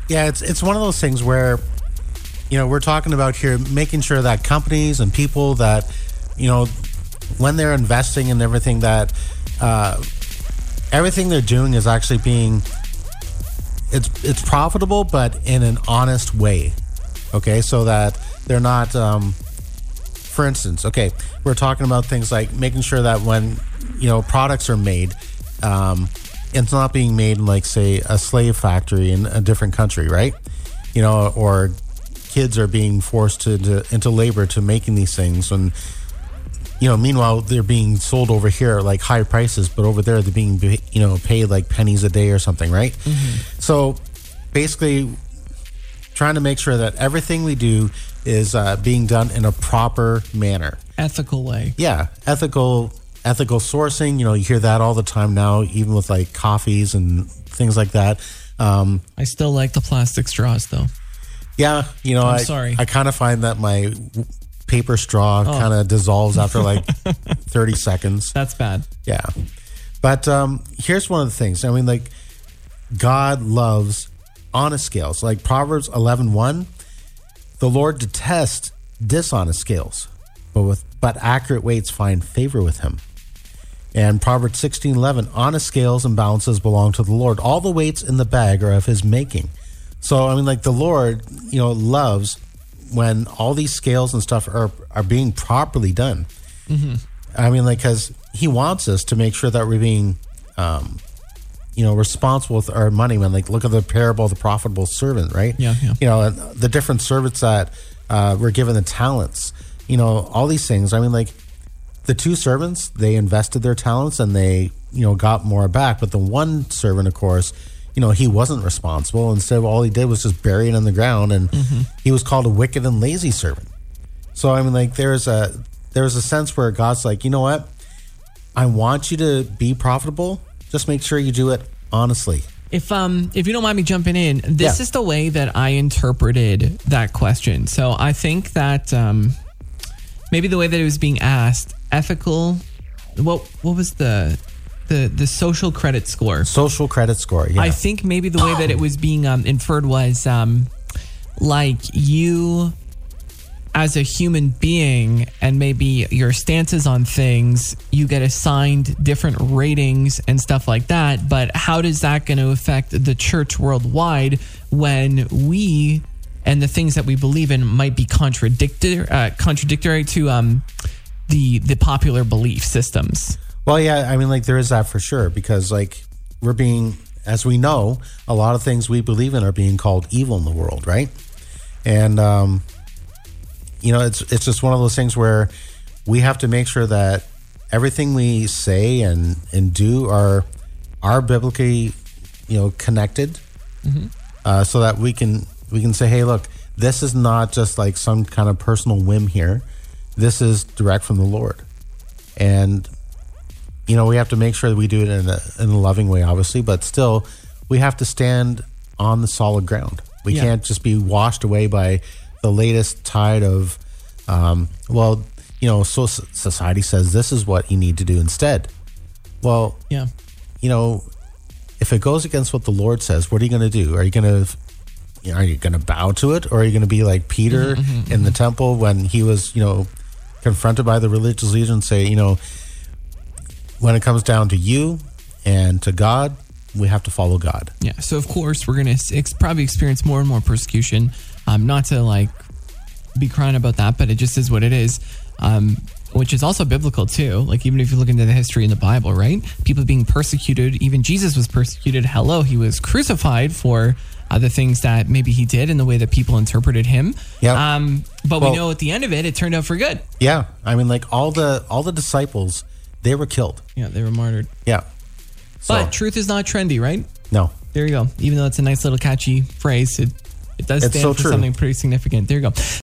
Yeah, it's one of those things where, we're talking about here making sure that companies and people that, when they're investing in everything, that everything they're doing is actually being, it's profitable, but in an honest way. Okay, so that they're not, for instance, okay, we're talking about things like making sure that when, products are made, it's not being made in, like, say, a slave factory in a different country, right? Or kids are being forced into labor to making these things. And, meanwhile, they're being sold over here at, like, high prices, but over there they're being, paid, like, pennies a day or something, right? Mm-hmm. So, basically, trying to make sure that everything we do is being done in a proper manner. Ethical way. Yeah, ethical sourcing. You hear that all the time now, even with, like, coffees and things like that. I still like the plastic straws, though. Yeah, I'm sorry. I kind of find that my paper straw kind of dissolves after like 30 seconds. That's bad. Yeah. But here's one of the things. I mean, like, God loves honest scales. Like Proverbs 11:1, the Lord detests dishonest scales, but accurate weights find favor with him. And Proverbs 16:11, honest scales and balances belong to the Lord. All the weights in the bag are of his making. So, I mean, like, the Lord, loves when all these scales and stuff are being properly done. Mm-hmm. I mean, like, because he wants us to make sure that we're being, responsible with our money. When, like, look at the parable of the profitable servant, right? Yeah. And the different servants that were given the talents, all these things. I mean, like, the two servants, they invested their talents and they, got more back. But the one servant, of course, he wasn't responsible. Instead, all he did was just bury it in the ground, and he was called a wicked and lazy servant. So, I mean, like, there's a sense where God's like, you know what? I want you to be profitable. Just make sure you do it honestly. If you don't mind me jumping in, this is the way that I interpreted that question. So I think that maybe the way that it was being asked, ethical. What was the social credit score? Social credit score, yeah. I think maybe the way that it was being inferred was like you as a human being and maybe your stances on things, you get assigned different ratings and stuff like that. But how does that going to affect the church worldwide when we and the things that we believe in might be contradictory to the popular belief systems? Well, yeah, I mean, like, there is that for sure, because, like, we're being, as we know, a lot of things we believe in are being called evil in the world, right? And, it's just one of those things where we have to make sure that everything we say and do are biblically, connected, so that we can say, hey, look, this is not just like some kind of personal whim here. This is direct from the Lord. And we have to make sure that we do it in a loving way, obviously, but still, we have to stand on the solid ground. We can't just be washed away by the latest tide of, so society says this is what you need to do instead. Well, if it goes against what the Lord says, what are you going to do? Are you going to bow to it, or are you going to be like Peter in the temple when he was, confronted by the religious leaders and say, when it comes down to you and to God, we have to follow God. Yeah. So, of course, we're going to probably experience more and more persecution. Not to, like, be crying about that, but it just is what it is, which is also biblical, too. Like, even if you look into the history in the Bible, right? People being persecuted. Even Jesus was persecuted. He was crucified for the things that maybe he did and the way that people interpreted him. Yeah. But we know at the end of it turned out for good. Yeah. I mean, like, all the disciples, they were killed. Yeah, they were martyred. Yeah. But truth is not trendy, right? No. There you go. Even though it's a nice little catchy phrase, it does stand for something pretty significant. There you go.